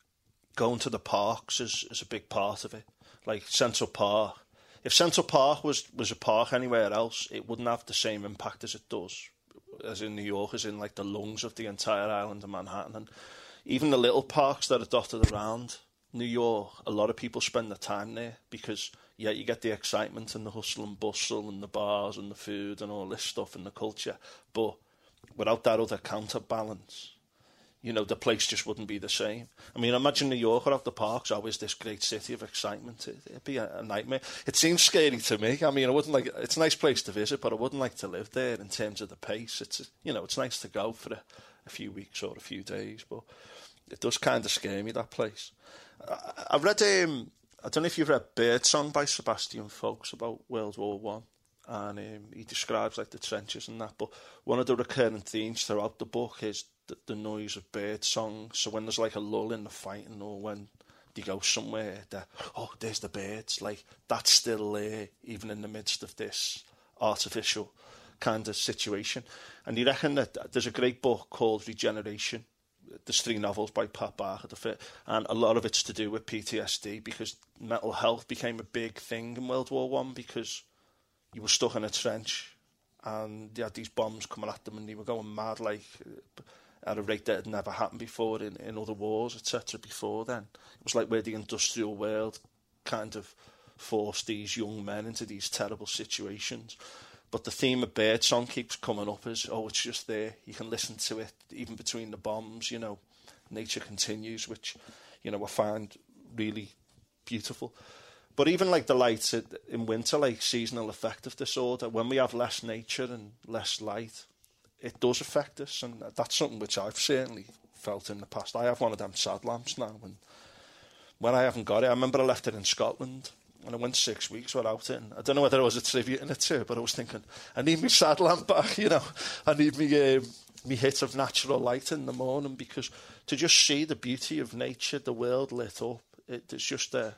going to the parks is a big part of it. Like Central Park. If Central Park was a park anywhere else, it wouldn't have the same impact as it does, as in New York, as in like the lungs of the entire island of Manhattan. And even the little parks that are dotted around New York, a lot of people spend their time there because, yeah, you get the excitement and the hustle and bustle and the bars and the food and all this stuff and the culture. But without that other counterbalance, you know, the place just wouldn't be the same. I mean, imagine New York without the parks, always this great city of excitement. It'd be a nightmare. It seems scary to me. I mean, I wouldn't like. It's a nice place to visit, but I wouldn't like to live there in terms of the pace. It's, you know, it's nice to go for a few weeks or a few days, but it does kind of scare me, that place. I've read. I don't know if you've read Birdsong by Sebastian Faulks about World War One. And he describes like the trenches and that, but one of the recurring themes throughout the book is the noise of bird song. So when there's like a lull in the fighting, or when they go somewhere, there's the birds. Like that's still there, even in the midst of this artificial kind of situation. And you reckon that there's a great book called Regeneration. There's 3 novels by Pat Barker, and a lot of it's to do with PTSD, because mental health became a big thing in World War One because you were stuck in a trench and they had these bombs coming at them and they were going mad, like at a rate that had never happened before in other wars, etc. before then. It was like where the industrial world kind of forced these young men into these terrible situations. But the theme of Birdsong keeps coming up as, it's just there. You can listen to it even between the bombs, you know. Nature continues, which, you know, I find really beautiful. But even like the lights in winter, like seasonal affective disorder, when we have less nature and less light, it does affect us. And that's something which I've certainly felt in the past. I have one of them sad lamps now. And when I haven't got it, I remember I left it in Scotland and I went 6 weeks without it. And I don't know whether I was attributing it to it, but I was thinking, I need my sad lamp back, you know. I need me hit of natural light in the morning, because to just see the beauty of nature, the world lit up, there's just a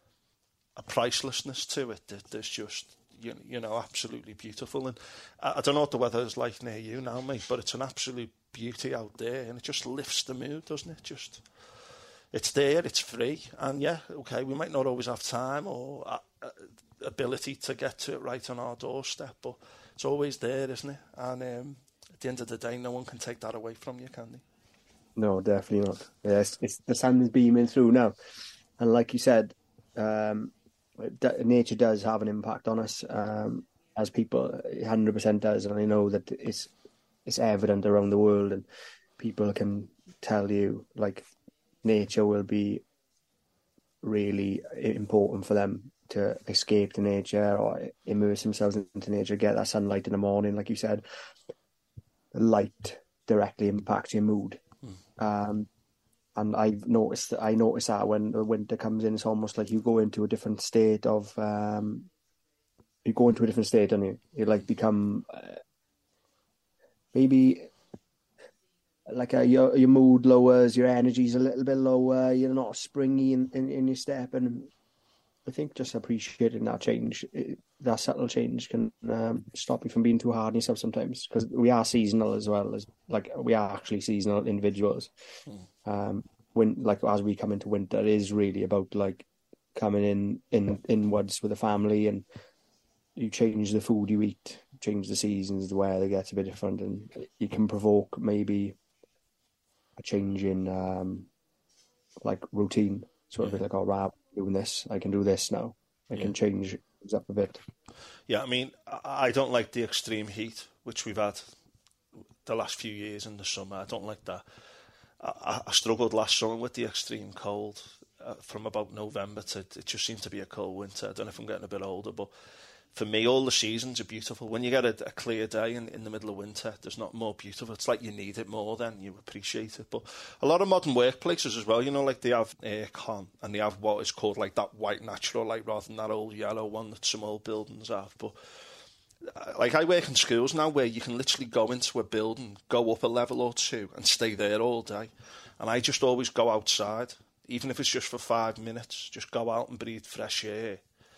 pricelessness to it. There's just, you know, absolutely beautiful. And I don't know what the weather is like near you now, mate, but it's an absolute beauty out there, and it just lifts the mood, doesn't it? Just, it's there, it's free, and yeah, okay, we might not always have time or ability to get to it right on our doorstep, but it's always there, isn't it? And at the end of the day, no one can take that away from you, can they? No, definitely not. Yes, it's the sun is beaming through now, and like you said, um, nature does have an impact on us, as people. 100% does, and I know that it's evident around the world, and people can tell you like nature will be really important for them to escape to nature or immerse themselves into nature, get that sunlight in the morning, like you said. The light directly impacts your mood. Um, and I noticed that when the winter comes in, it's almost like you go into a different state of you go into a different state, and you like become maybe like your mood lowers, your energy's a little bit lower, you're not springy in your step, and I think just appreciating that change, that subtle change, can stop you from being too hard on yourself sometimes, because we are seasonal as well, as like we are actually seasonal individuals. When like as we come into winter, it is really about like coming inwards with the family, and you change the food you eat, change the seasons, the weather gets a bit different, and you can provoke maybe a change in like routine, sort of like, oh, rather than doing this, I can do this now. I can change things up a bit. Yeah, I mean, I don't like the extreme heat, which we've had the last few years in the summer. I don't like that. I struggled last summer with the extreme cold. From about November to, it just seemed to be a cold winter. I don't know if I'm getting a bit older, but for me, all the seasons are beautiful. When you get a clear day in the middle of winter, there's not more beautiful. It's like you need it more, then you appreciate it. But a lot of modern workplaces as well, you know, like they have aircon, and they have what is called like that white natural light rather than that old yellow one that some old buildings have. But like I work in schools now where you can literally go into a building, go up a level or two and stay there all day. And I just always go outside, even if it's just for 5 minutes, just go out and breathe fresh air.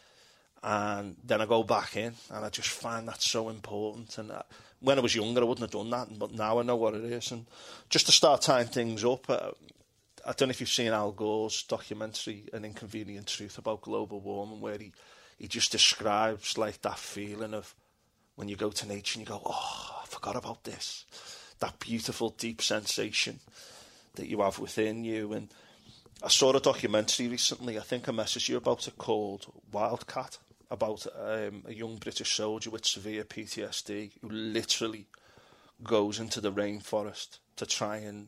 And then I go back in, and I just find that so important. And when I was younger, I wouldn't have done that, but now I know what it is. And just to start tying things up, I don't know if you've seen Al Gore's documentary, An Inconvenient Truth, about global warming, where he just describes like that feeling of when you go to nature and you go, oh, I forgot about this. That beautiful, deep sensation that you have within you. And I saw a documentary recently, I think I messaged you about it, called Wildcat, about a young British soldier with severe PTSD who literally goes into the rainforest to try and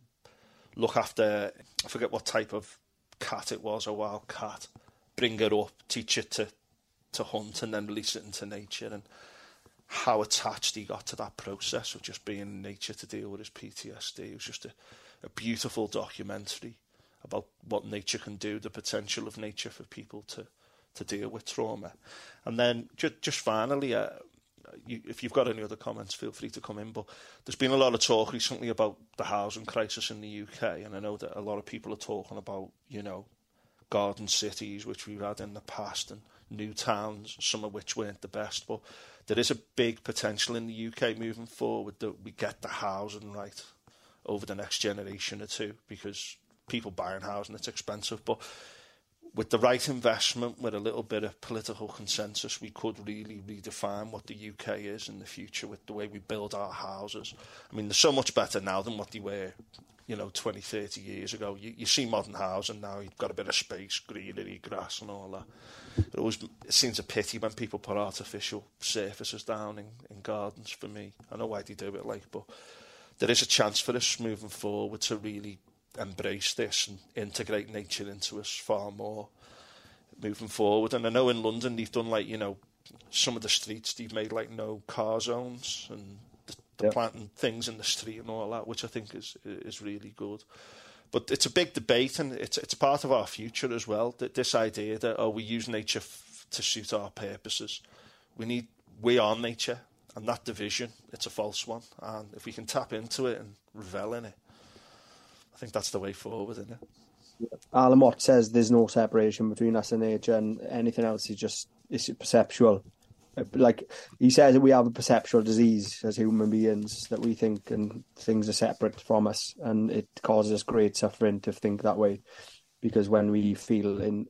look after, I forget what type of cat it was, a wild cat, bring it up, teach it to hunt, and then release it into nature. And how attached he got to that process of just being in nature to deal with his PTSD. It was just a beautiful documentary about what nature can do, the potential of nature for people to deal with trauma. And then just finally, if you've got any other comments, feel free to come in. But there's been a lot of talk recently about the housing crisis in the UK, and I know that a lot of people are talking about, you know, garden cities, which we've had in the past, and new towns, some of which weren't the best. But there is a big potential in the UK moving forward that we get the housing right over the next generation or two, because people buying housing, it's expensive. But with the right investment, with a little bit of political consensus, we could really redefine what the UK is in the future with the way we build our houses. I mean, they're so much better now than what they were, you know, 20, 30 years ago. You see modern housing now, you've got a bit of space, greenery, grass and all that. It seems a pity when people put artificial surfaces down in gardens, for me. I know why they do it, like, but there is a chance for us moving forward to really embrace this and integrate nature into us far more moving forward. And I know in London they've done, like, you know, some of the streets, they've made like no car zones, and they're planting things in the street and all that, which I think is really good. But it's a big debate, and it's part of our future as well, that this idea that, we use nature to suit our purposes. We are nature, and that division, it's a false one. And if we can tap into it and revel in it, I think that's the way forward, isn't it? Alan Watts says there's no separation between us and nature, and anything else is just perceptual. Like he says, we have a perceptual disease as human beings, that we think and things are separate from us, and it causes us great suffering to think that way. Because when we feel in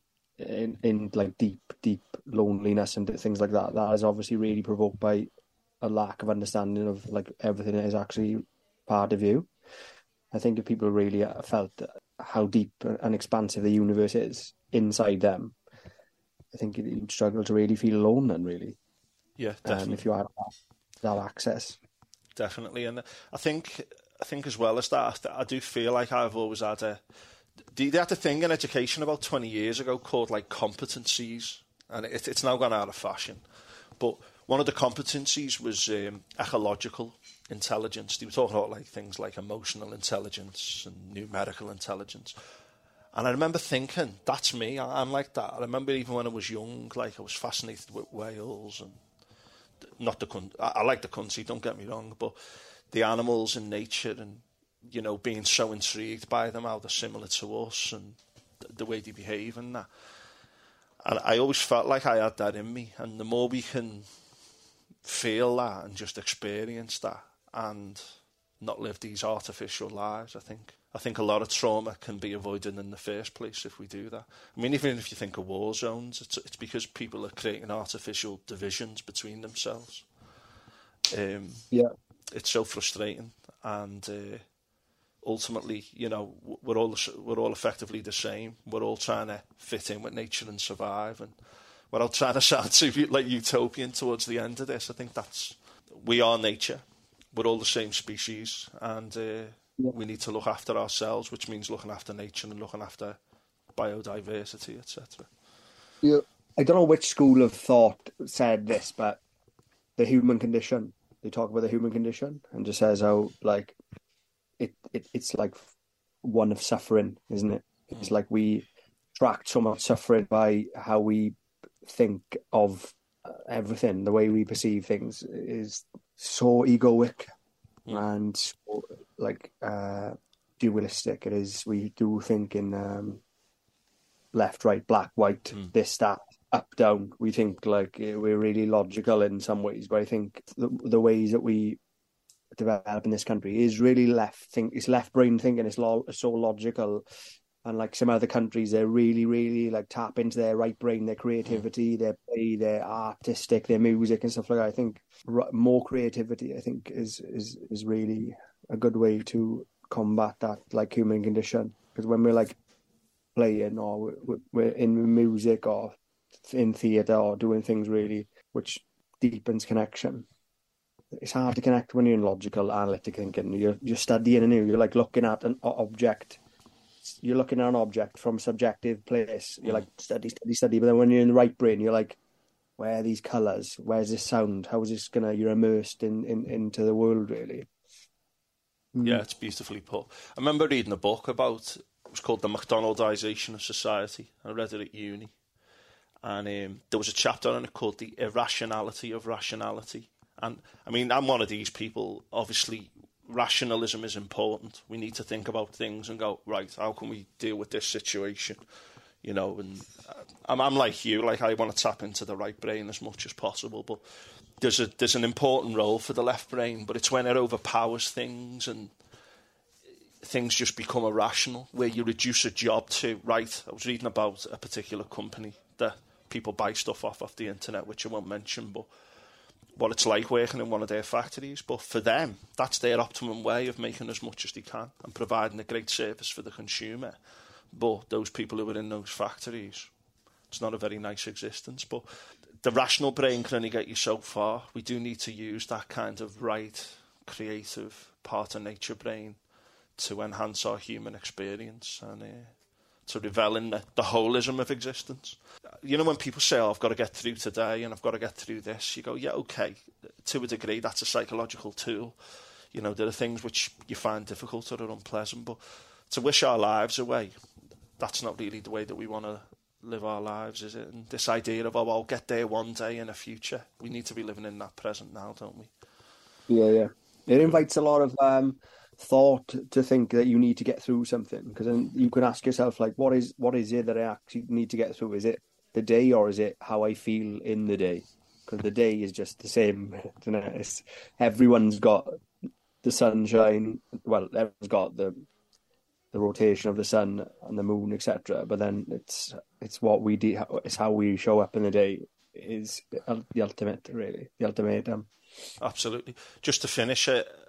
like deep loneliness and things like that, that is obviously really provoked by a lack of understanding of like everything that is actually part of you. I think if people really felt how deep and expansive the universe is inside them, I think you'd struggle to really feel alone then, really. Yeah, definitely. If you have that access. Definitely. And I think as well as that, I do feel like I've always had they had a thing in education about 20 years ago called like competencies, and it's now gone out of fashion. But one of the competencies was ecological intelligence. They were talking about like things like emotional intelligence and numerical intelligence. And I remember thinking, that's me. I'm like that. I remember even when I was young, like I was fascinated with whales and not the country. I like the country, don't get me wrong, but the animals in nature and, you know, being so intrigued by them, how they're similar to us and the way they behave and that. And I always felt like I had that in me. And the more we can feel that and just experience that and not live these artificial lives, I think a lot of trauma can be avoided in the first place if we do that. I mean, even if you think of war zones, it's because people are creating artificial divisions between themselves. Yeah. It's so frustrating, and ultimately, you know, we're all effectively the same. We're all trying to fit in with nature and survive, and without trying to sound too like utopian towards the end of this, I think we are nature. We're all the same species, and we need to look after ourselves, which means looking after nature and looking after biodiversity, etc. Yeah. I don't know which school of thought said this, but the human condition. They talk about the human condition and just says how like it's like one of suffering, isn't it? It's like we attract so much suffering by how we think of everything. The way we perceive things is so egoic and so, like dualistic. It is. We do think in left, right, black, white, this, that, up, down. We think like we're really logical in some ways, but I think the ways that we develop in this country is really it's left brain thinking. It's so logical, and like some other countries, they're really, really like tap into their right brain, their creativity, their play, their artistic, their music and stuff like that. I think more creativity, I think, is really a good way to combat that like human condition. Because when we're like playing or we're in music or in theatre or doing things really which deepens connection, it's hard to connect when you're in logical analytic thinking. You're studying anew. You're like looking at an object. You're looking at an object from a subjective place. You're like study. But then when you're in the right brain, you're like, where are these colours? Where's this sound? How is this gonna? You're immersed into the world really. Yeah, it's beautifully put. I remember reading a book about, it was called The McDonaldization of Society. I read it at uni. And there was a chapter on it called The Irrationality of Rationality. And I mean, I'm one of these people. Obviously, rationalism is important. We need to think about things and go, right, how can we deal with this situation? You know, and I'm like you, like I want to tap into the right brain as much as possible. But there's an important role for the left brain, but it's when it overpowers things and things just become irrational, where you reduce a job to, right, I was reading about a particular company that people buy stuff off the internet, which I won't mention, but what it's like working in one of their factories. But for them, that's their optimum way of making as much as they can and providing a great service for the consumer. But those people who are in those factories, it's not a very nice existence. But the rational brain can only get you so far. We do need to use that kind of right, creative part of nature brain to enhance our human experience and to revel in the holism of existence. You know, when people say, oh, I've got to get through today and I've got to get through this, you go, yeah, okay, to a degree, that's a psychological tool. You know, there are things which you find difficult or are unpleasant, but to wish our lives away, that's not really the way that we want to live our lives, is it? And this idea of, oh, I'll get there one day in the future, we need to be living in that present now, don't we? Yeah. It invites a lot of thought to think that you need to get through something, because then you can ask yourself, like, what is it that I actually need to get through? Is it the day, or is it how I feel in the day? Because the day is just the same, isn't it? Everyone's got the sunshine. Well, everyone's got the rotation of the sun and the moon, etc. But then it's what we do. It's how we show up in the day is the ultimate, really, the ultimatum. Absolutely. Just to finish it,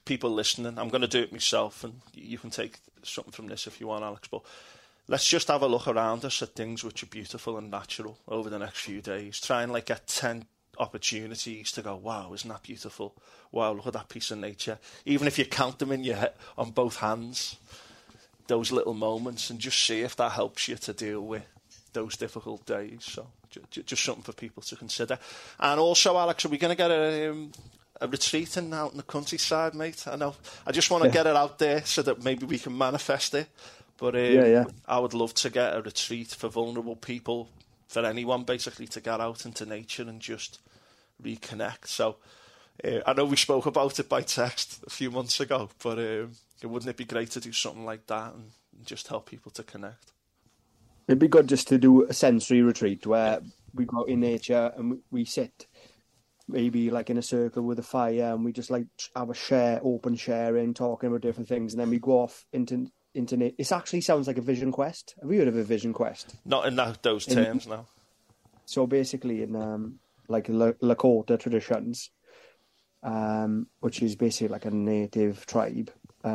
people listening, I'm going to do it myself, and you can take something from this if you want, Alex, but let's just have a look around us at things which are beautiful and natural over the next few days. Try and like get 10 opportunities to go, wow, isn't that beautiful? Wow, look at that piece of nature. Even if you count them in your head on both hands, those little moments, and just see if that helps you to deal with those difficult days. So just something for people to consider. And also, Alex, are we going to get a retreat out in the countryside, mate? I know. I just want to get it out there so that maybe we can manifest it. But I would love to get a retreat for vulnerable people, for anyone basically, to get out into nature and just reconnect. So I know we spoke about it by text a few months ago, but wouldn't it be great to do something like that and just help people to connect? It'd be good just to do a sensory retreat where we go out in nature and we sit maybe like in a circle with a fire, and we just like have a open sharing, talking about different things, and then we go off into it actually sounds like a vision quest. Have you heard of a vision quest? Not in those terms, no. So basically in like Lakota traditions, which is basically like a native tribe,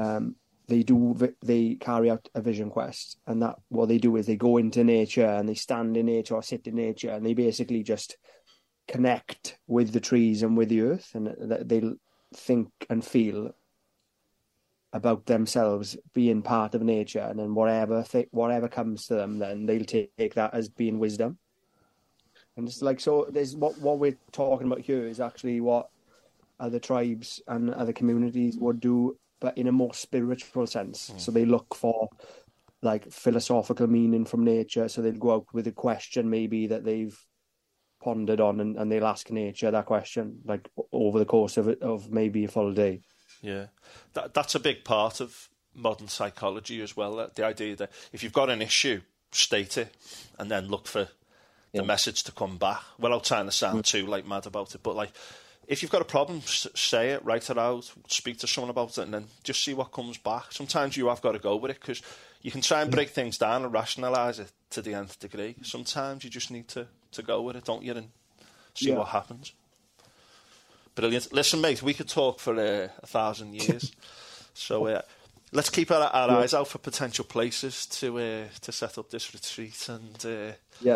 they carry out a vision quest, and that what they do is they go into nature and they stand in nature or sit in nature, and they basically just connect with the trees and with the earth, and they think and feel about themselves being part of nature, and then whatever comes to them, then they'll take that as being wisdom. And it's like, so there's what we're talking about here is actually what other tribes and other communities would do, but in a more spiritual sense. So they look for like philosophical meaning from nature. So they'll go out with a question maybe that they've pondered on, and they'll ask nature that question like over the course of maybe a full day. Yeah, that's a big part of modern psychology as well. The idea that if you've got an issue, state it, and then look for the message to come back, without trying to sound too like mad about it. But like, if you've got a problem, say it, write it out, speak to someone about it, and then just see what comes back. Sometimes you have got to go with it, because you can try and break things down and rationalise it to the nth degree. Sometimes you just need to go with it, don't you, and see what happens. Brilliant. Listen, mate, we could talk for 1,000 years. So let's keep our eyes out for potential places to set up this retreat and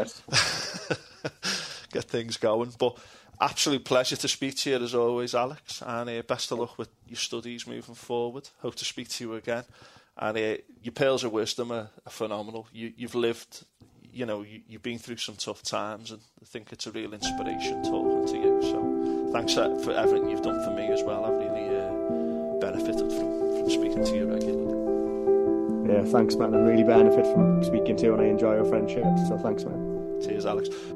get things going. But absolute pleasure to speak to you as always, Alex, and best of luck with your studies moving forward. Hope to speak to you again. And your pearls of wisdom are phenomenal. You've lived, you've been through some tough times, and I think it's a real inspiration talking to you. So thanks for everything you've done for me as well. I've really benefited from speaking to you regularly. Yeah, thanks, man. I really benefit from speaking to you, and I enjoy our friendship. So thanks, man. Cheers, Alex.